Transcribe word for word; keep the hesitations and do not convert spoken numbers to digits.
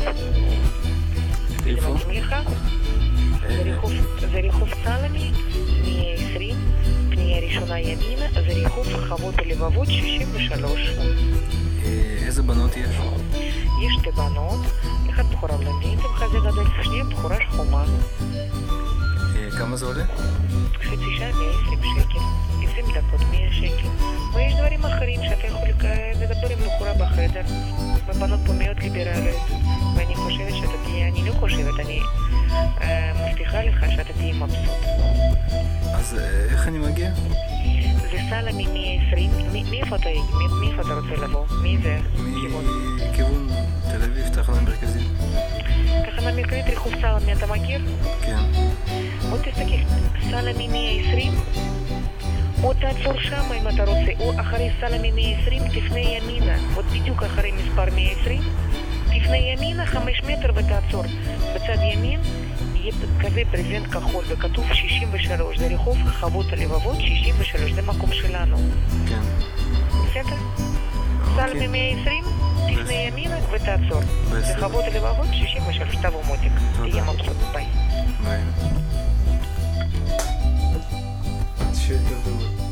איפה? זה רחוב סלמי, פנייה עשרים, פנייה ראשונה ימינה, זה רחוב חוות הלבבות שישים ושלוש. איזה בנות יש? יש שתי בנות, אחת בחורה בלונדינית עם חזה גדול, שנייה בחורה שחומה. כמה זה עולה? חצי שעה מאה ועשרים שקל, עשרים דקות מאה שקל. ויש דברים אחרים שאתה יכול לדבר עם בחורה בחדר, ובנות פה מאוד ליברליות, ואני חושבת שאתה תהיה, אני לא חושבת, אני מבטיחה לך שאתה תהיה מבסוט. אז איך אני מגיע? זה סלמי מאה ועשרים, מאיפה אתה, מאיפה אתה רוצה לבוא? מאיזה כיוון? מכיוון תל אביב, תחנה מרכזית. תחנה מרכזית, רחוב סלמי, אתה מכיר? כן. בוא תסתכל, סלמי מאה ועשרים, או תעצור שם אם אתה רוצה, או אחרי סלמי מאה ועשרים תפנה ימינה, עוד בדיוק אחרי מספר מאה ועשרים, תפנה ימינה חמש מטר ותעצור. בצד ימין יהיה כזה ברזנט כחול וכתוב שישים ושלוש, זה רחוב חוות הלבבות שישים ושלוש, זה מקום שלנו. כן. בסדר? סלמי מאה ועשרים, תפנה ימינה ותעצור. זה חוות הלבבות שישים ושלוש, תבוא מותק. תהיה מבסוט, ביי. ביי. שקר דבר.